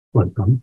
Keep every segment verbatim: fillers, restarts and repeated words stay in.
Welcome.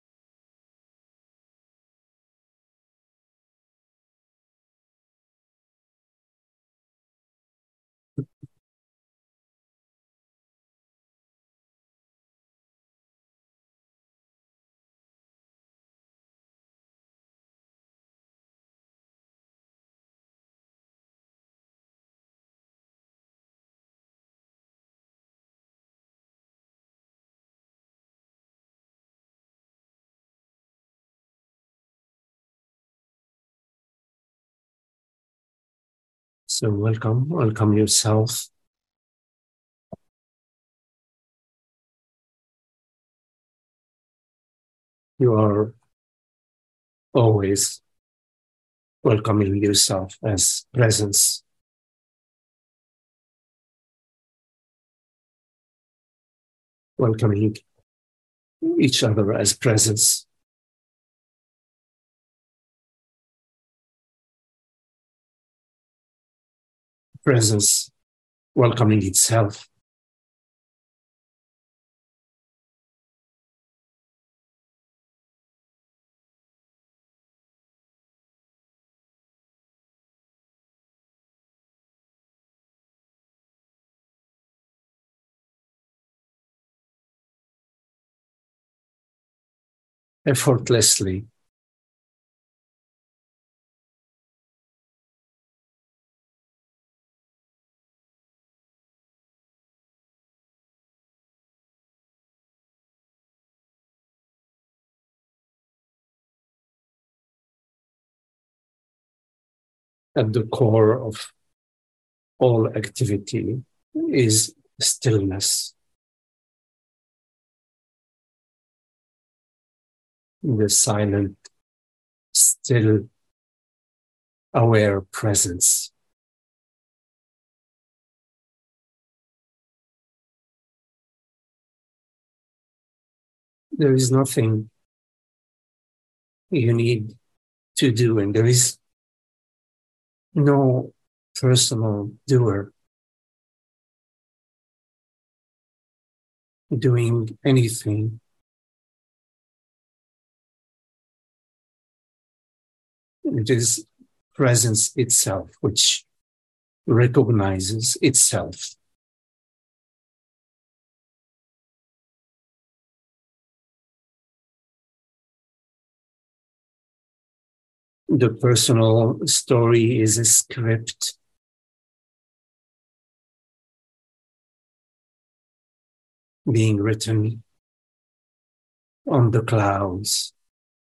So welcome, welcome yourself. You are always welcoming yourself as presence. Welcoming each other as presence. Presence welcoming itself. Effortlessly. At the core of all activity is stillness. The silent, still, aware presence. There is nothing you need to do, and there is no personal doer doing anything. It is presence itself, which recognizes itself. The personal story is a script being written on the clouds,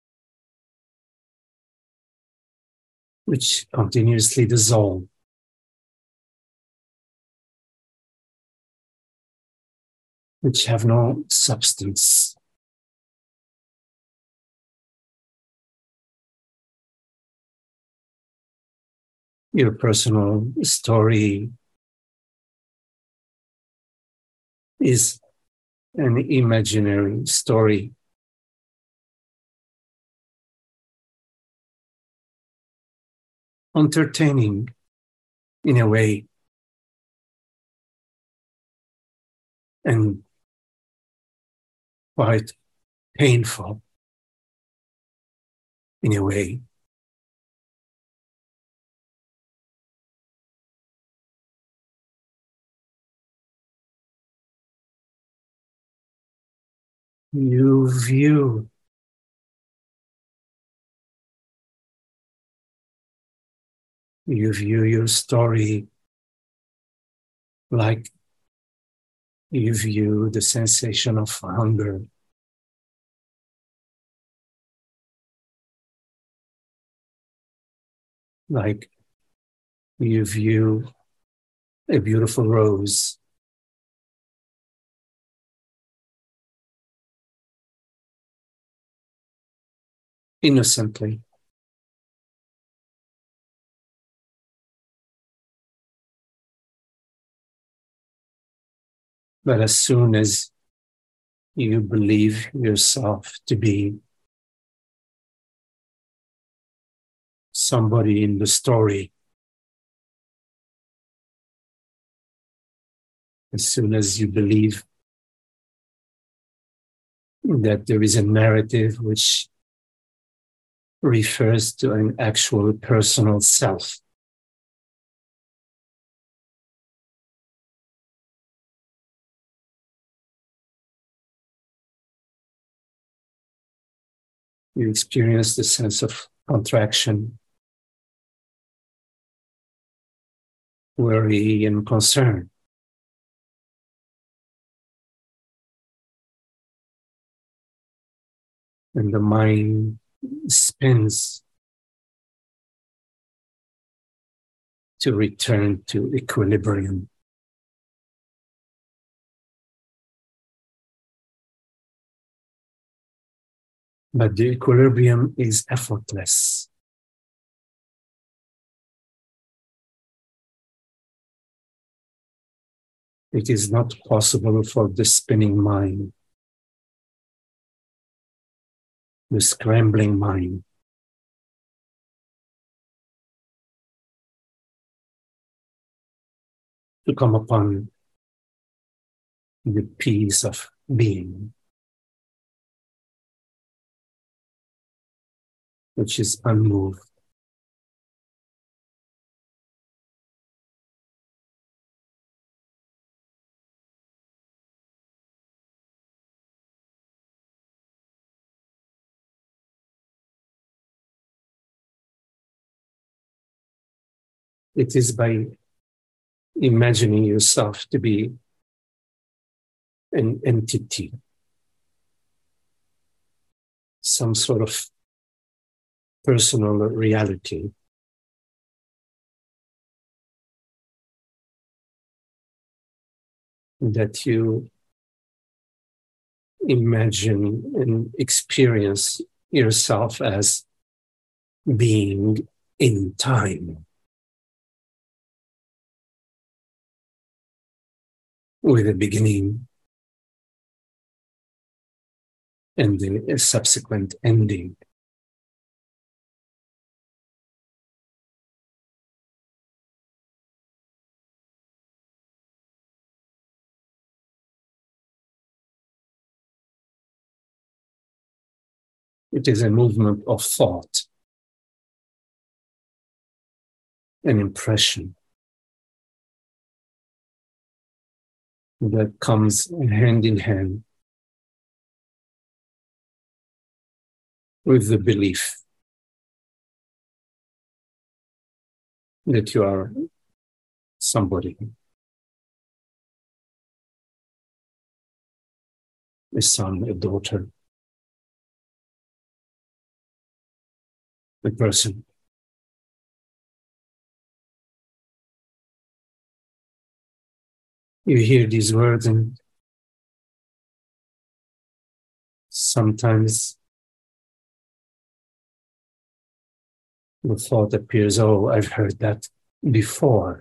which continuously dissolve. Which have no substance. Your personal story is an imaginary story. Entertaining in a way, and quite painful in a way. You view you view your story like you view the sensation of hunger. Like you view a beautiful rose. Innocently. But as soon as you believe yourself to be somebody in the story, as soon as you believe that there is a narrative which refers to an actual personal self. You experience the sense of contraction, worry, and concern. And the mind spins to return to equilibrium. But the equilibrium is effortless. It is not possible for the spinning mind, the scrambling mind, to come upon the peace of being, which is unmoved. It is by imagining yourself to be an entity, some sort of personal reality, that you imagine and experience yourself as being in time, with a beginning and a subsequent ending. It is a movement of thought, an impression that comes hand in hand with the belief that you are somebody, a son, a daughter, a person. You hear these words and sometimes the thought appears, oh, I've heard that before.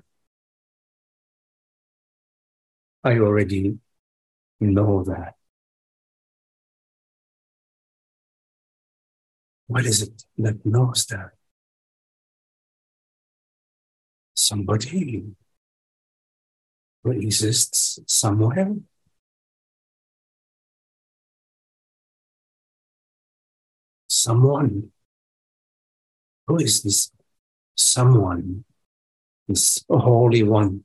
I already know that. What is it that knows that? Somebody who exists somewhere? Someone? Who is this someone? This Holy One?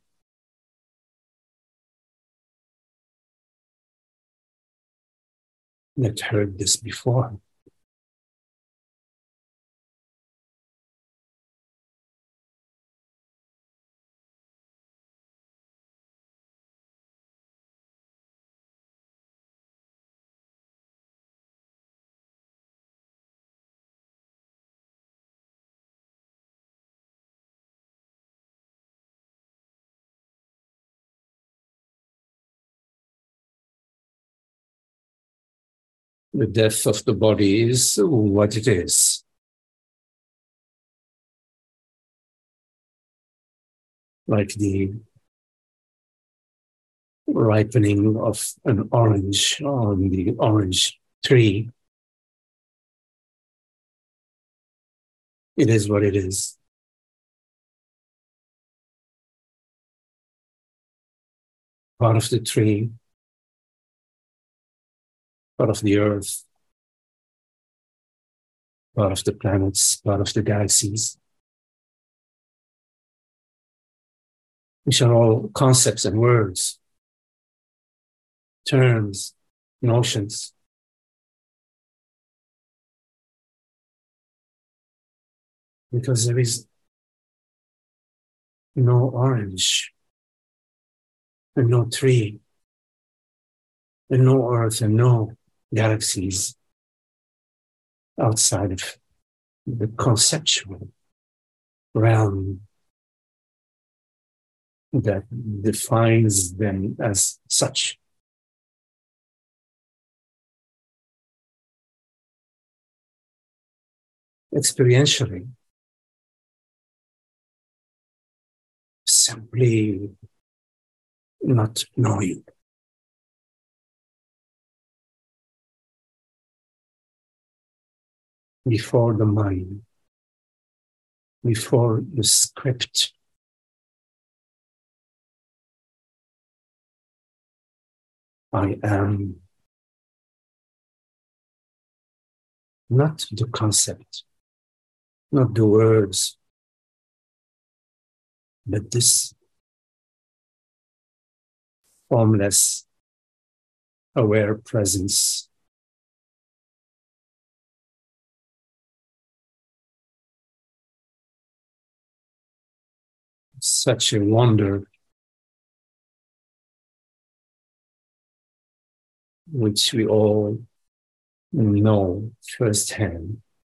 That heard this before. The death of the body is what it is. Like the ripening of an orange on the orange tree. It is what it is. Part of the tree part of the earth, part of the planets, part of the galaxies, which are all concepts and words, terms, notions. Because there is no orange, and no tree, and no earth, and no galaxies outside of the conceptual realm that defines them as such. Experientially, simply not knowing. Before the mind, before the script, I am not the concept, not the words, but this formless, aware presence. Such a wonder, which we all know firsthand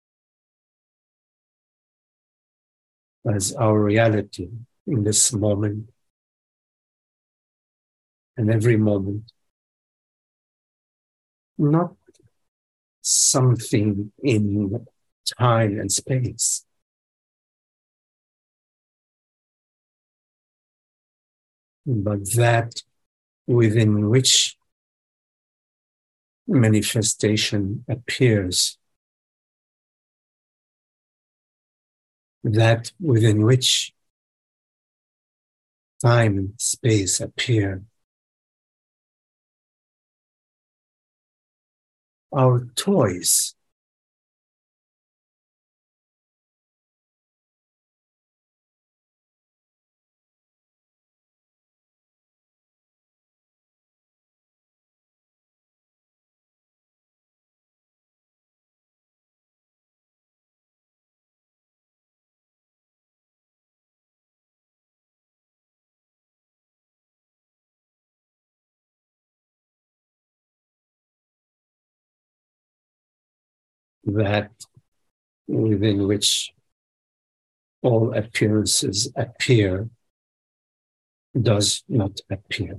as our reality in this moment and every moment. Not something in time and space, but that within which manifestation appears, that within which time and space appear. Our toys, that within which all appearances appear, does not appear.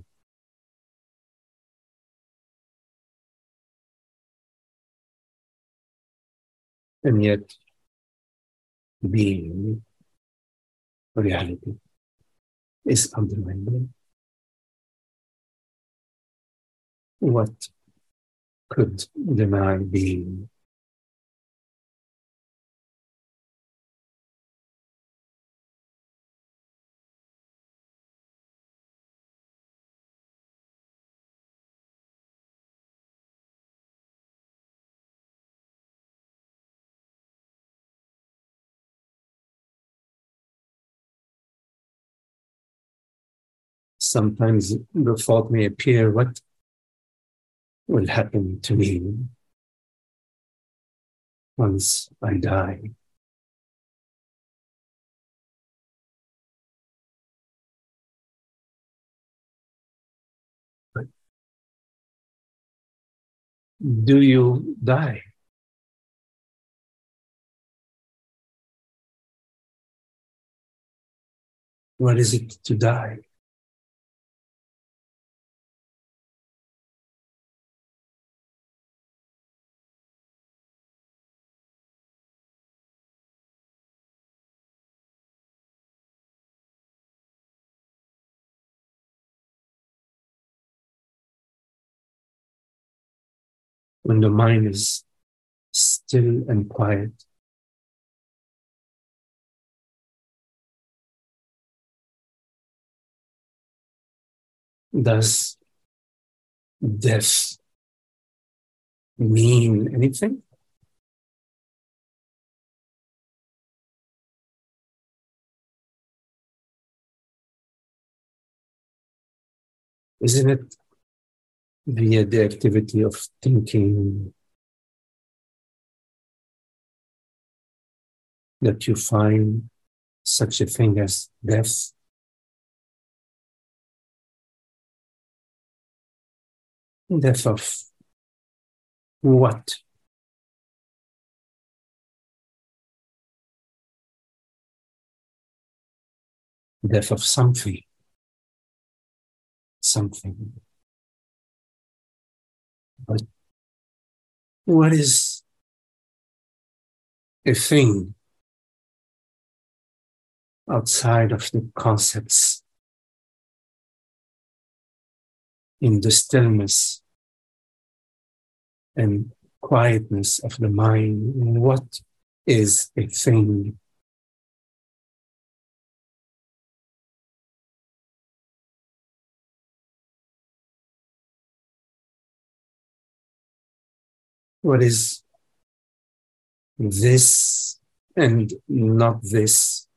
And yet, being reality is undeniable. What could deny being? Sometimes the thought may appear, what will happen to me once I die? But do you die? What is it to die? When the mind is still and quiet, does death mean anything? Isn't it via the activity of thinking that you find such a thing as death? Death of what? Death of something. Something. But what is a thing outside of the concepts in the stillness and quietness of the mind? What is a thing? What is this and not this?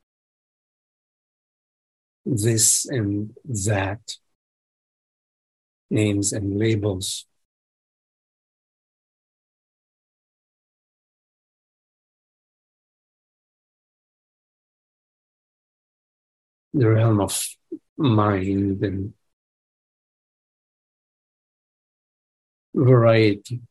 This and that? Names and labels. The realm of mind and variety.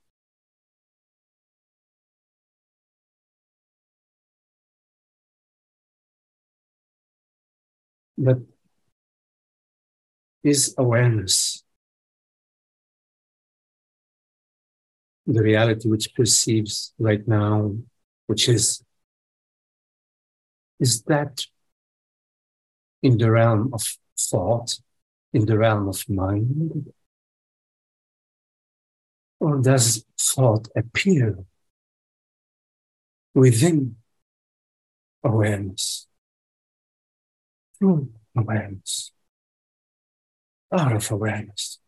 But is awareness the reality which perceives right now, which is, is that in the realm of thought, in the realm of mind? Or does thought appear within awareness, through awareness, out of awareness?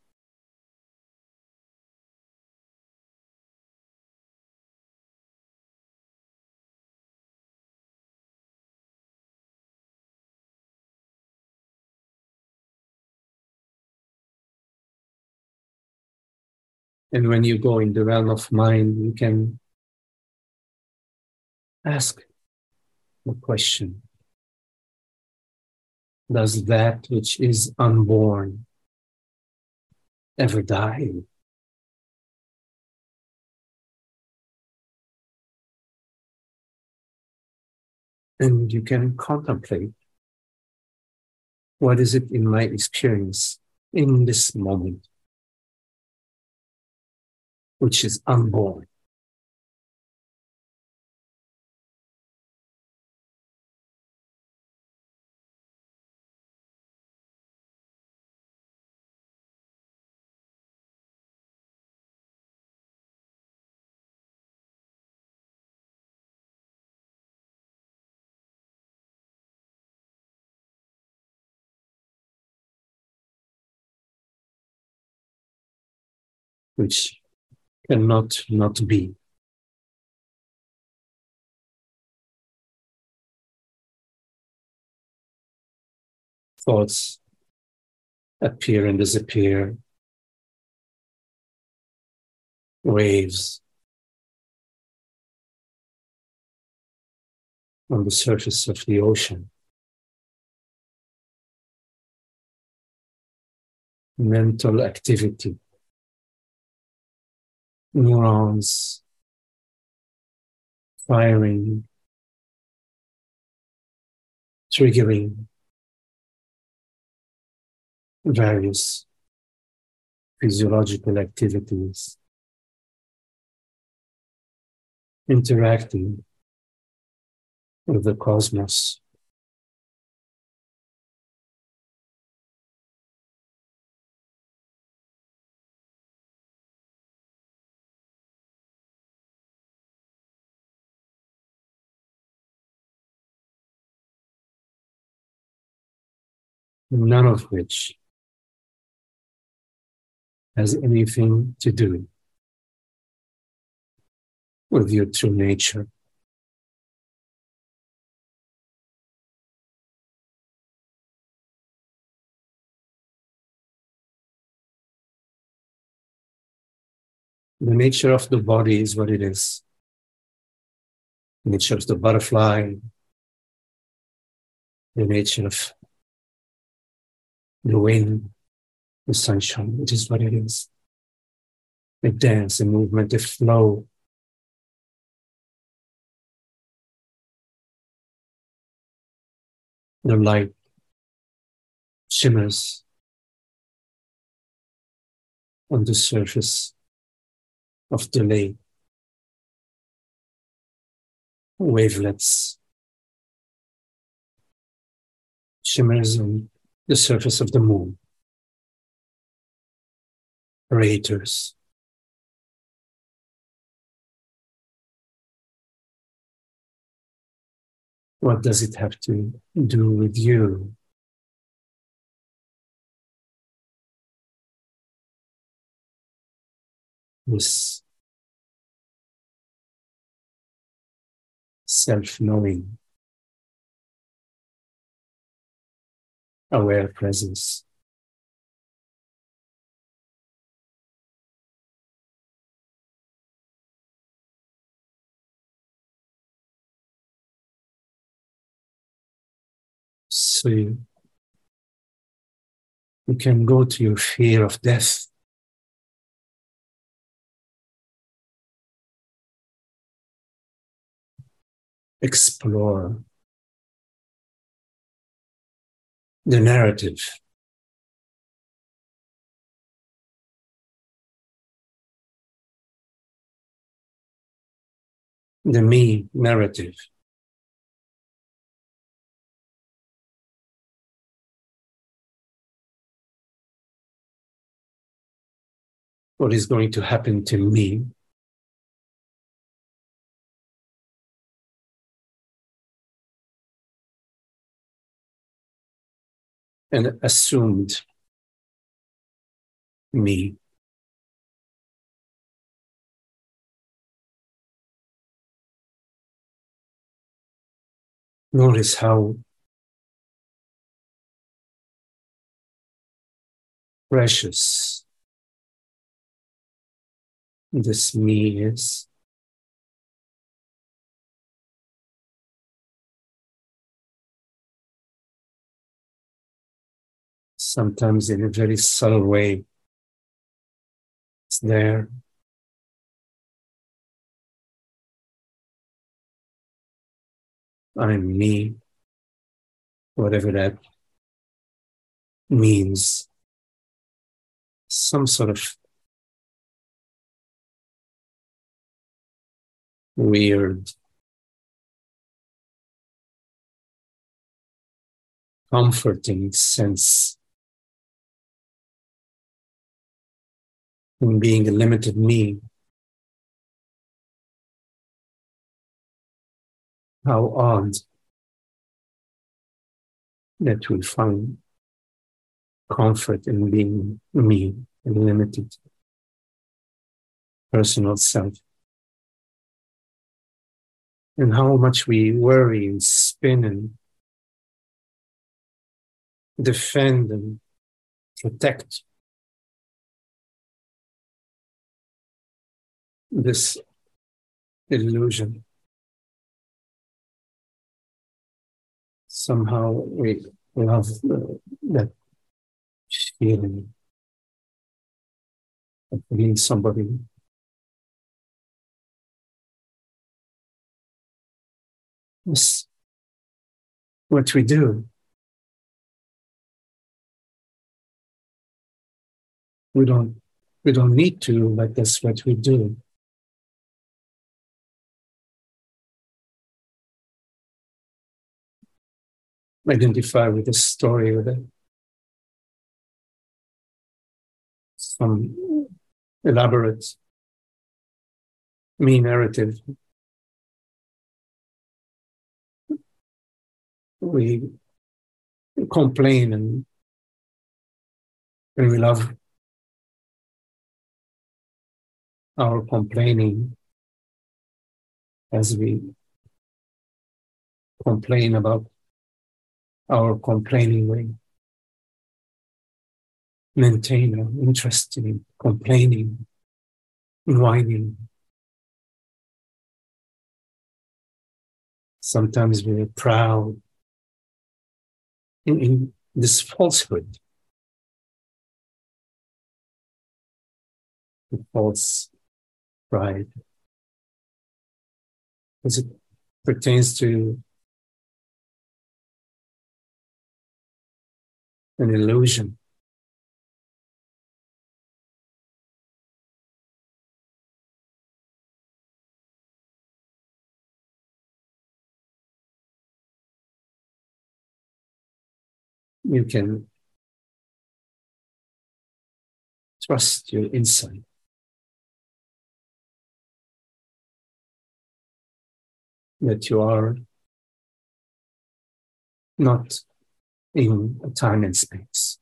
And when you go in the realm of mind, you can ask the question, does that which is unborn ever die? And you can contemplate, what is it in my experience in this moment which is unborn? Which cannot not be. Thoughts appear and disappear, waves on the surface of the ocean. Mental activity, neurons firing, triggering various physiological activities, interacting with the cosmos. None of which has anything to do with your true nature. The nature of the body is what it is. The nature of the butterfly, the nature of the wind, the sunshine, it is what it is. The dance, the movement, the flow. The light shimmers on the surface of the lake. Wavelets shimmers on the surface of the moon. Radiators. What does it have to do with you? This self-knowing, aware presence. So you, you can go to your fear of death. Explore the narrative. The me narrative. What is going to happen to me? And assumed me. Notice how precious this me is. Sometimes in a very subtle way, it's there. I'm me, whatever that means. Some sort of weird, comforting sense in being a limited me. How odd that we find comfort in being me, a limited personal self. And how much we worry and spin and defend and protect this illusion. Somehow we love uh, that feeling of being somebody. It's what we do. We don't, we don't need to, but that's what we do. Identify with a story, with a, some elaborate me narrative. We complain and, and we love our complaining. as we complain about our complaining way, maintain our interest in complaining, whining. Sometimes we're proud in, in this falsehood, the false pride, as it pertains to an illusion. You can trust your insight. That you are not in a time and space.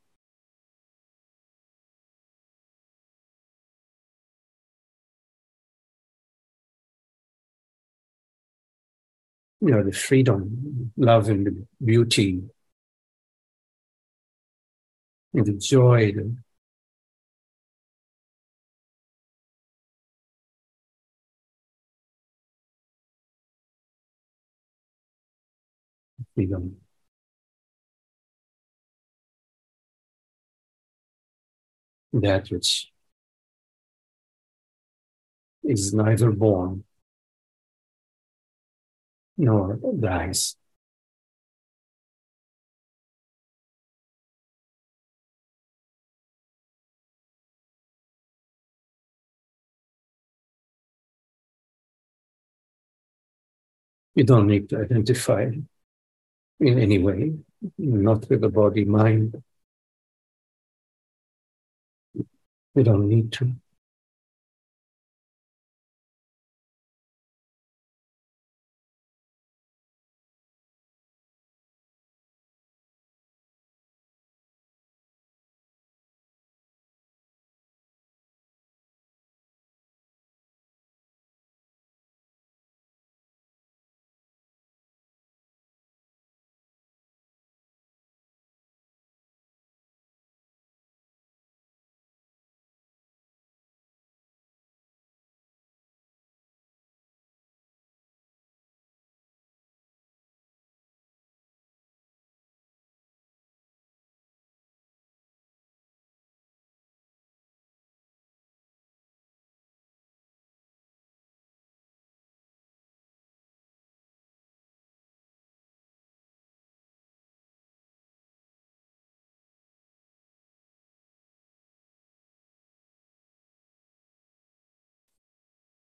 You know, the freedom, love, and the beauty, and the joy, the freedom. That which is neither born nor dies. You don't need to identify in any way, not with the body, mind. You don't need to.